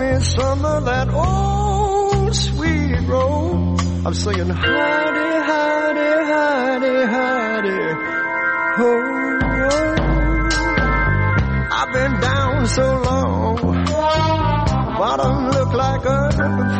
me some of that old sweet roll. I'm singing hidey, hidey, hidey, hidey, ho. I've been down so long, bottom look like earth.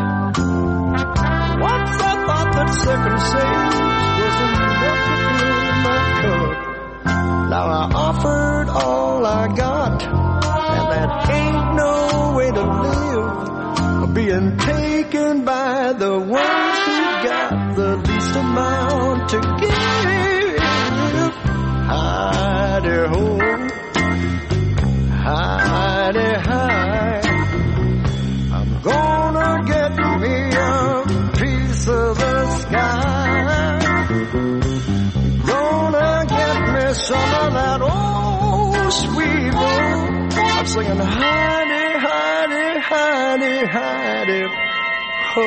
Once I thought that second sage was enough to fill my cup. Now I offered all I got, and that ain't no way to live. Being taken by the ones who got the least amount to give. Hidey ho, hidey hi. I'm gonna get me a piece of the sky. Gonna get me some of that old sweet roll. I'm singing hidey, hidey, hidey, hidey, ho.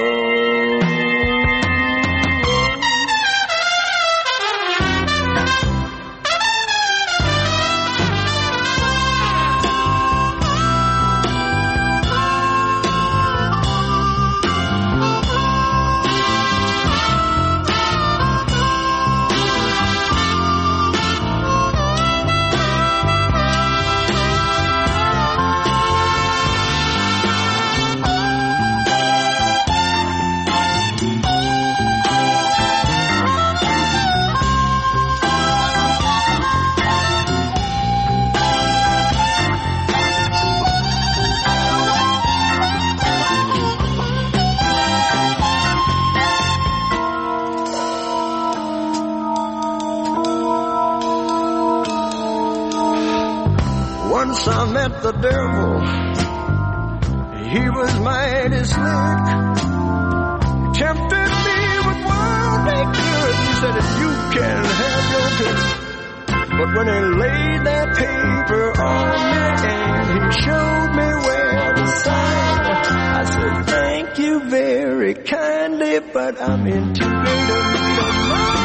Once I met the devil, he was mighty slick. He tempted me with worldly goods. He said, if you can have your pick. But when he laid that paper on me and he showed me where to sign, I said, thank you very kindly, but I'm in too great a need of mine.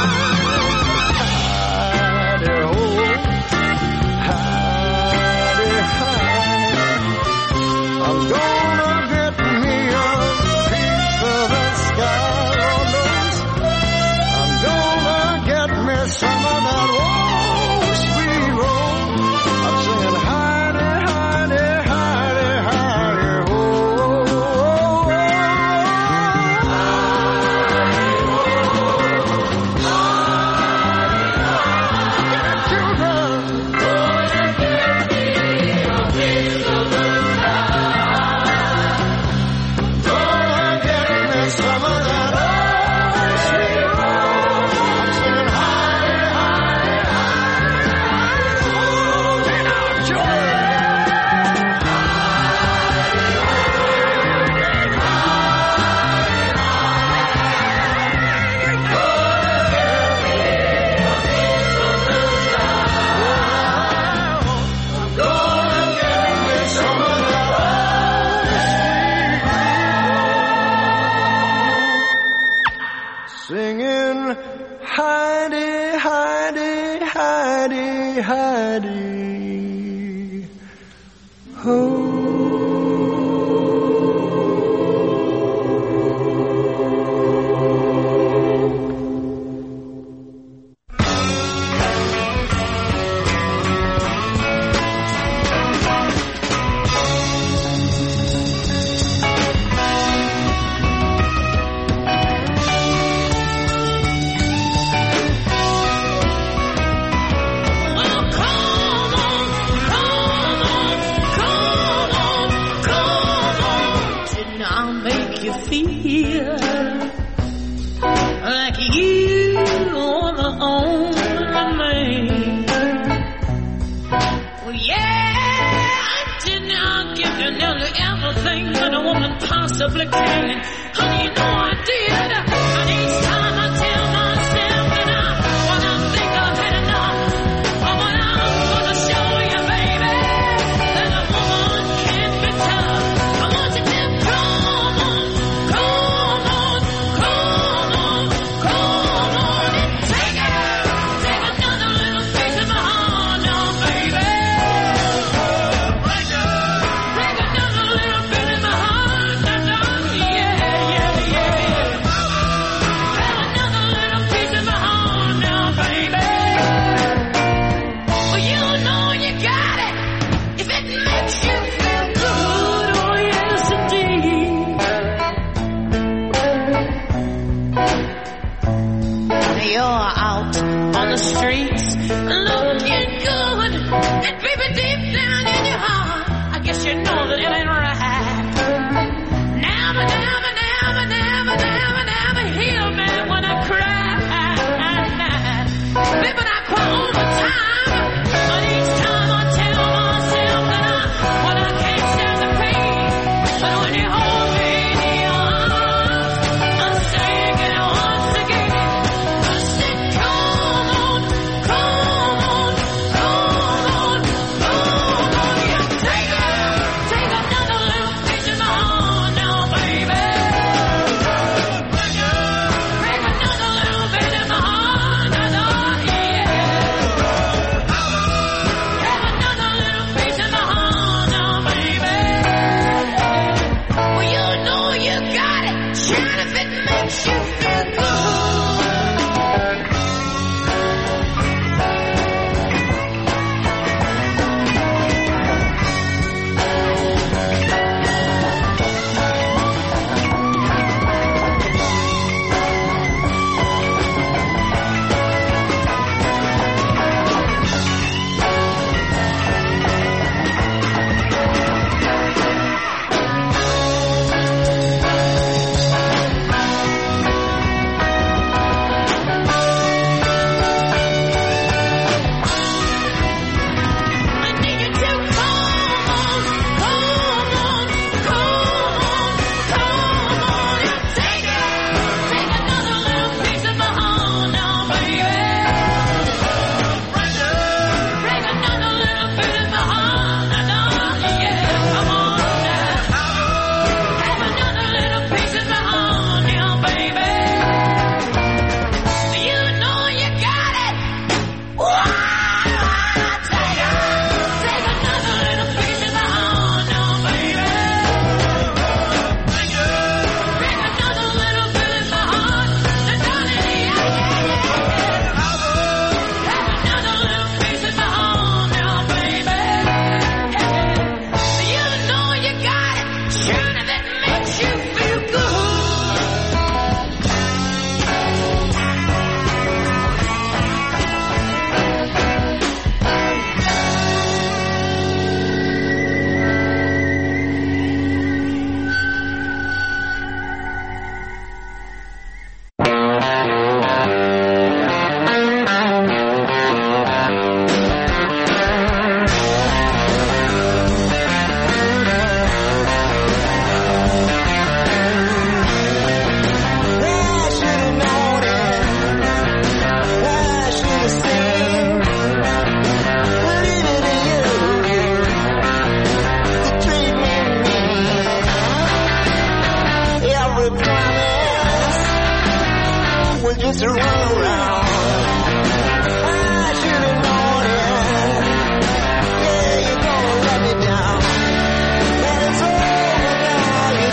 I'm gonna get me a piece of the sky, Lord knows. I'm gonna get me some of that old sweet roll. I'm singing hidey, hidey, hidey, hidey, ho. Singing hidey, hidey, hidey, hidey, ho. Possibly can. Honey, you know I did. And each time I tell myself that when I think I've had enough, I'm gonna show you, baby, that a woman can be tough. I want you to come on, come on, come on, come on, and take another little piece of my heart now, baby. Break another little bit of my just to run around. I should have known it. Yeah, you're gonna let me down. And it's over now, you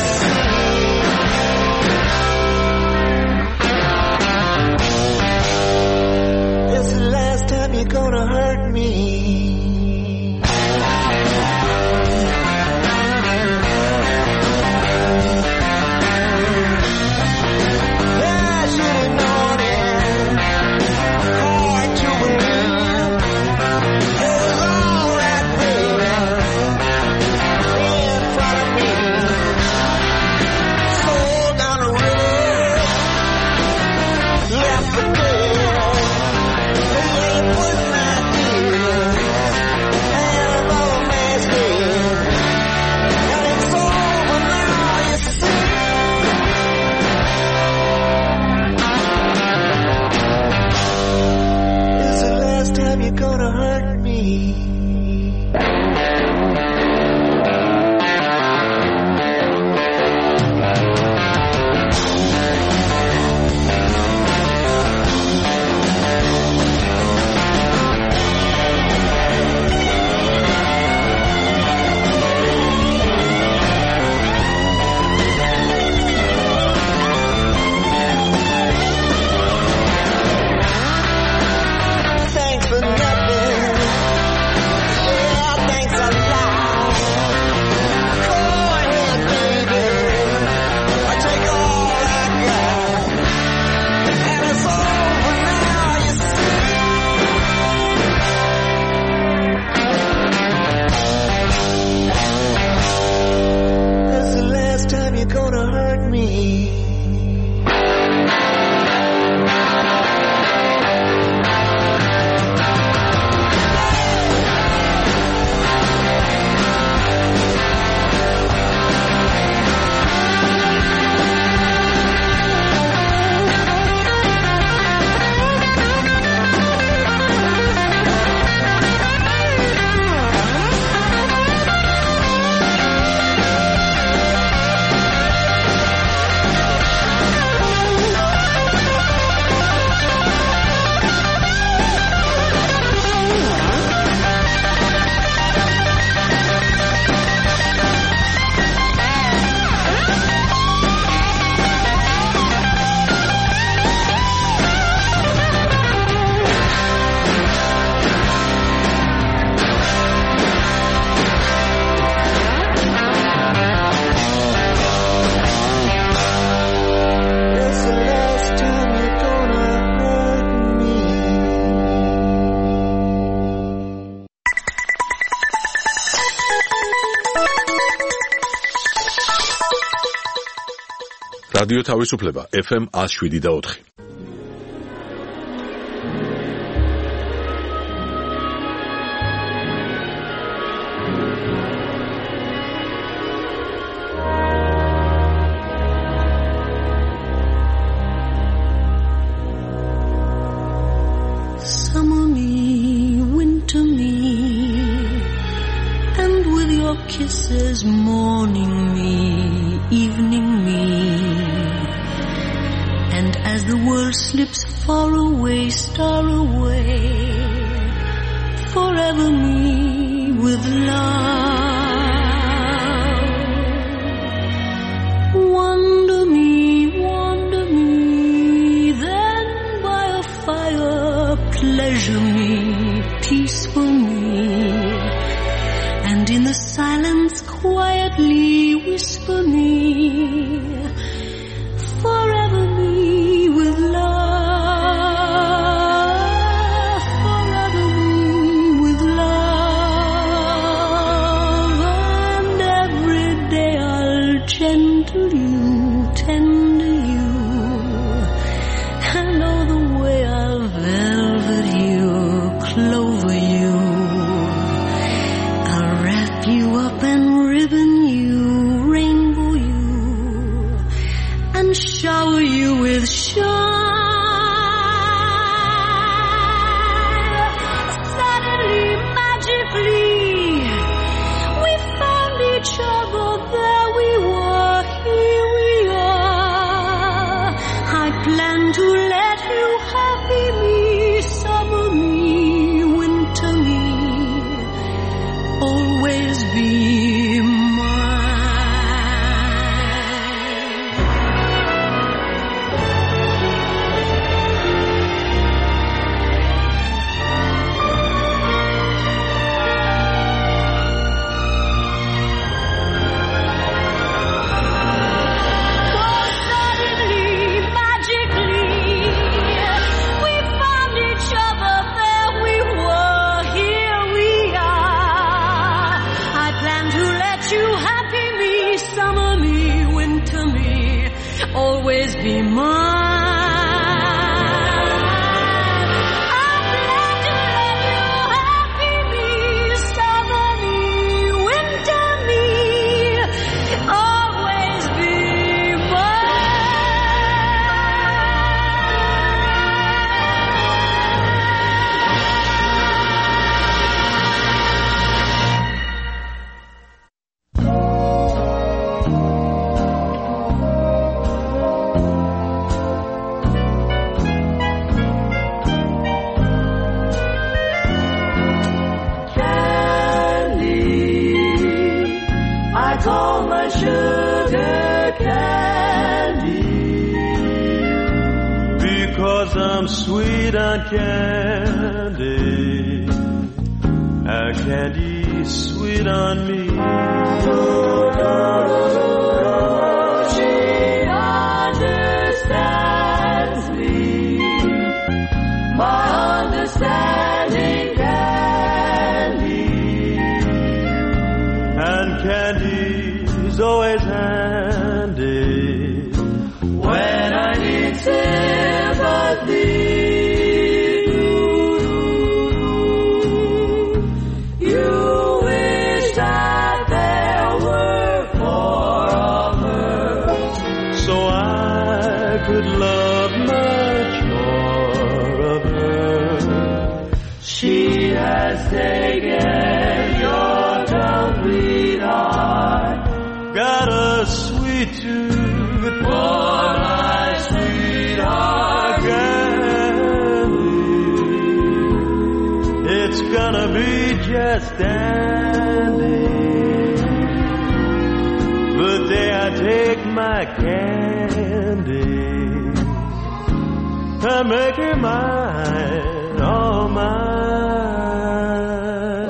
see. This is the last time you're gonna hurt me. რადიო თავისუფლება FM 107.4. Summer me, winter me, and with your kisses morning me, evening me. And as the world slips far away, star away, forever me with love. Wander me, then by a fire, pleasure me, peaceful me. And in the silence quietly whisper me, forever me with love, forever me with love. And every day I'll gentle you, tender you, and all the way I'll velvet you, clover you. I'll wrap you up and ribbon you, rainbow you, and shower you with shine. Suddenly, magically, we found each other. There we were, here we are. I plan to let you be mine. I'm sweet on candy, and candy's sweet on me. She understands me, my understanding candy, and candy's always handy when I need sympathy. Could love much more of her. She has taken your complete heart, got a sweet tooth for my sweetheart candy. It's gonna be just dandy the day I take my candy and make her mine, all mine.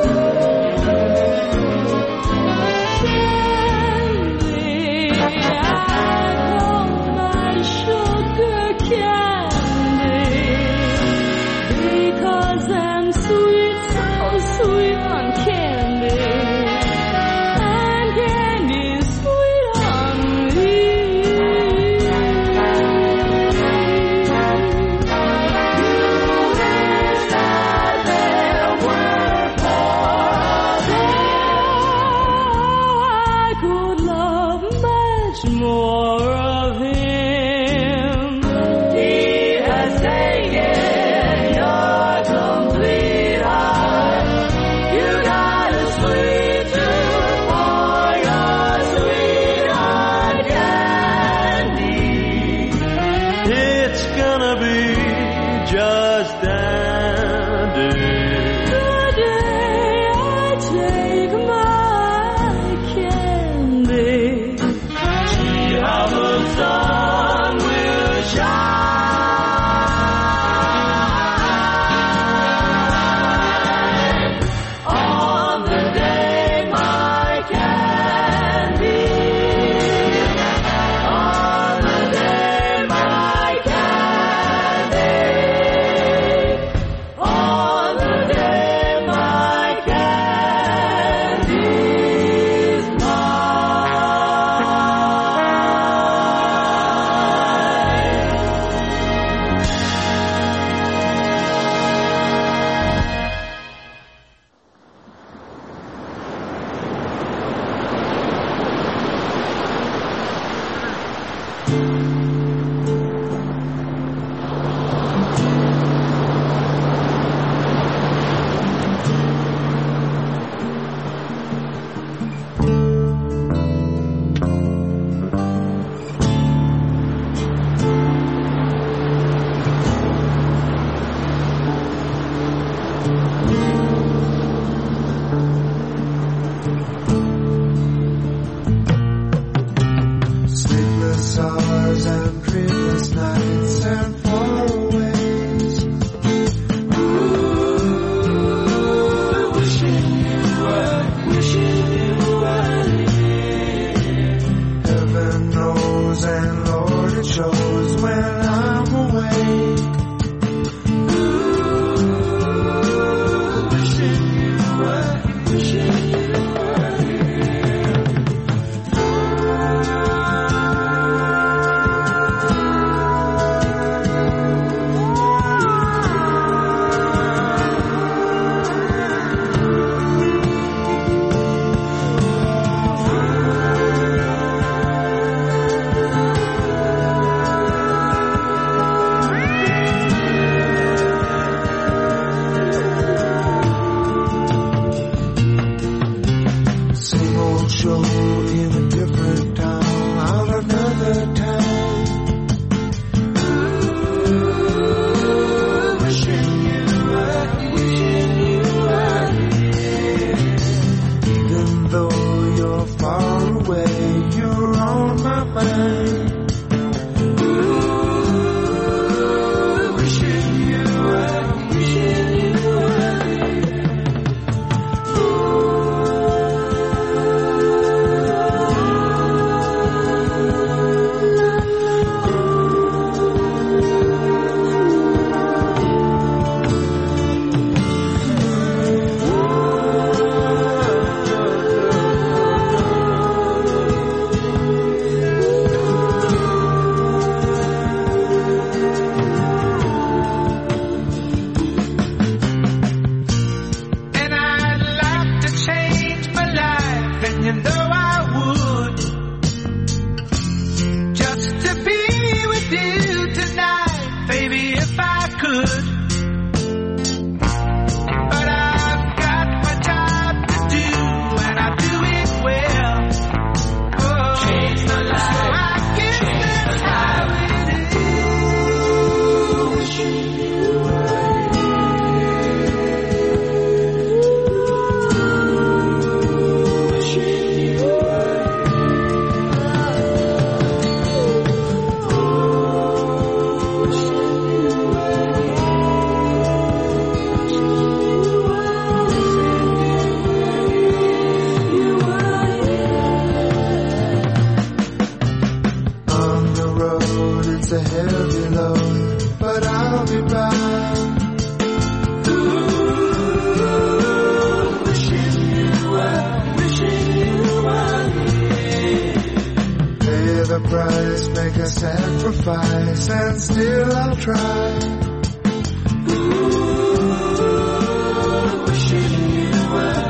Candy, I call my sugar candy, because I'm sweet, so sweet on candy, and candy's sweet on me. More of him. He has taken your complete heart. You got a sweet tooth for your sweetheart candy. It's gonna be just dandy The day I take my candy. I'm a It's a heavy load, but I'll be back. Wishing you were here. Pay the price, make a sacrifice, and still I'll try. Wishing you were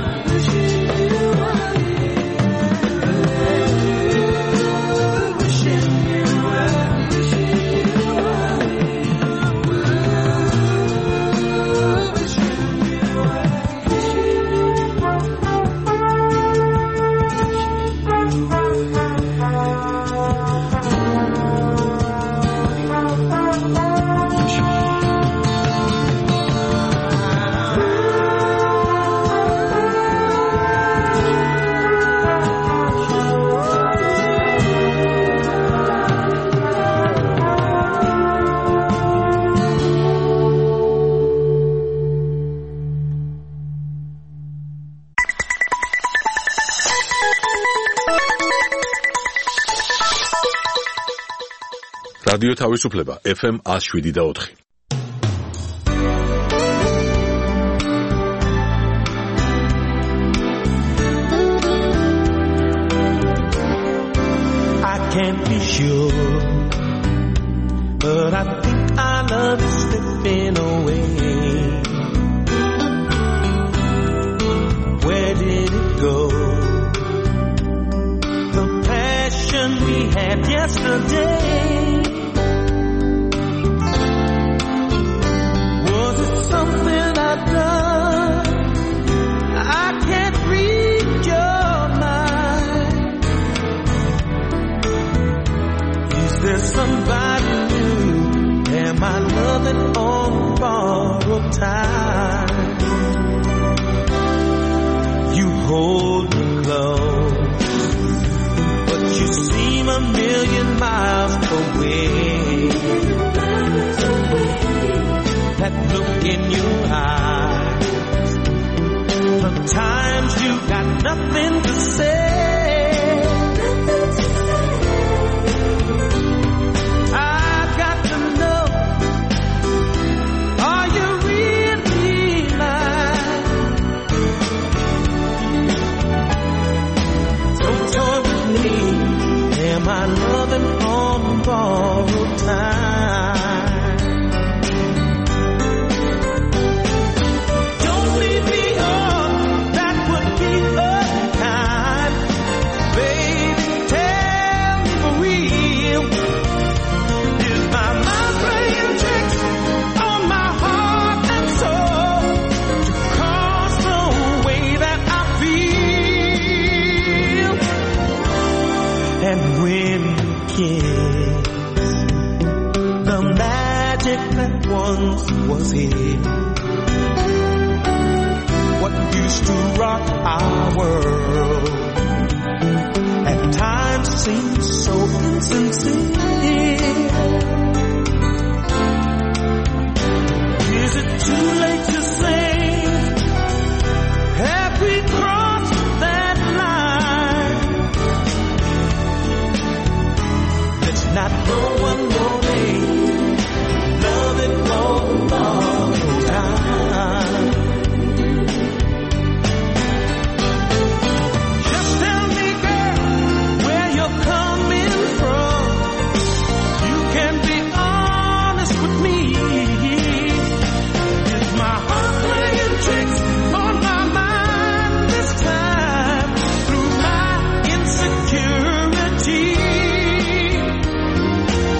რადიო თავისუფლება FM 107.4. I can't be sure, but I think I love you slipping away. Where did it go? The passion we had yesterday. Something I've done, I can't read your mind. Is there somebody new? Am I loving on borrowed time? You hold me close, but you seem a million miles away. That look in your eyes, sometimes you got nothing to say. I've got to know, are you really mine? Don't toy with me, am I loving on borrowed time? And when you kiss, the magic that once was here, what used to rock our world, at times seems so insincere. Is it too late to say, have we crossed that line? Not no one more day, loving all the time. Just tell me, girl, where you're coming from. You can be honest with me. Is my heart playing tricks on my mind this time through my insecurity?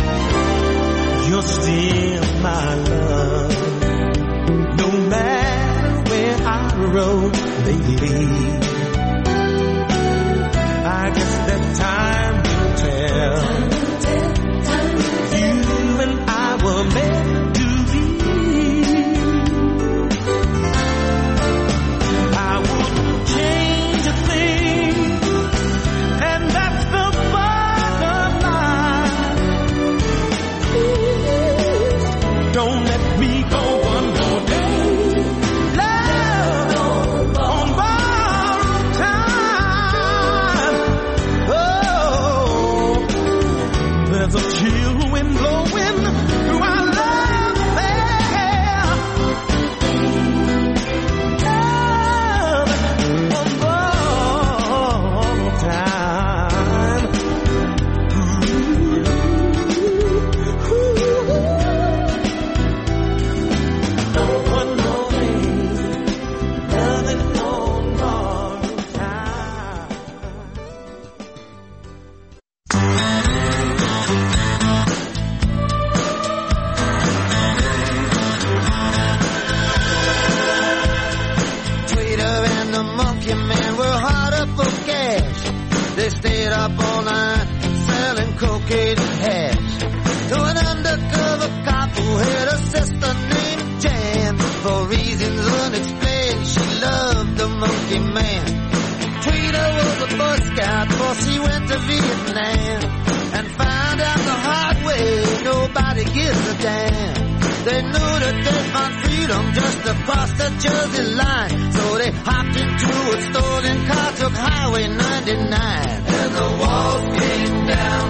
fabricated hash. To an undercover cop who had a sister named Jan. For reasons unexplained, she loved the monkey man. Tweeter was a Boy Scout before she went to Vietnam. And found out the hard way, nobody gives a damn. They knew that they'd find freedom just across the Jersey line. So they hopped into a stolen car, took Highway 99. And the walls came down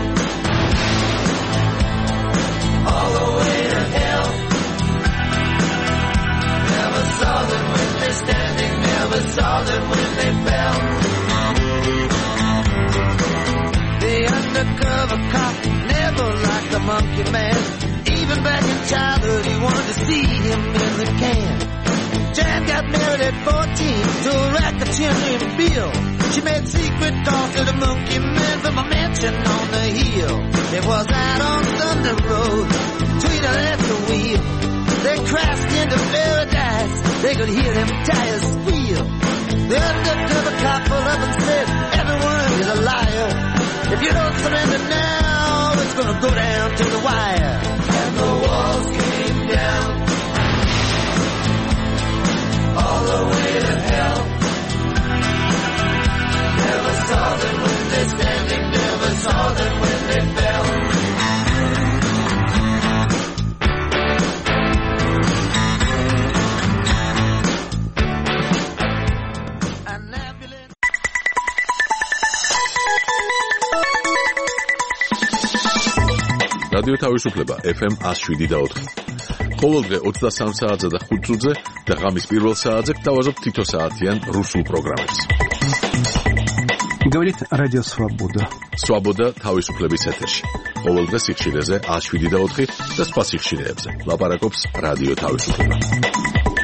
all the way to hell. Never saw them when they're standing, never saw them when they fell. The undercover cop never liked the monkey man. Even back in childhood, he wanted to see him in the can. Jan got married at 14 to a racketeer named Bill. She made secret calls to the monkey man from a mansion on the hill. It was out on Thunder Road, Tweeter at the wheel. They crashed into paradise, they could hear them tires squeal. The undercover cop pulled up and said, everyone is a liar. If you don't surrender now, it's gonna go down to the wire. And the walls came down all the way to hell. Never saw them when they're standing, never saw them when they fell. რადიო თავისუფლება FM 107.4. ყოველდღე 23 საათზე და 5 წუთზე და ღამის პირველ საათზე გთავაზობთ თითო საათიან რუსულ პროგრამებს. Говорит Радио Свобода. Свобода თავისუფლების ეთერში. ყოველდღე სიხშირეზე 107.4 და სხვა სიხშირეებზე. ლაპარაკობს რადიო თავისუფლება.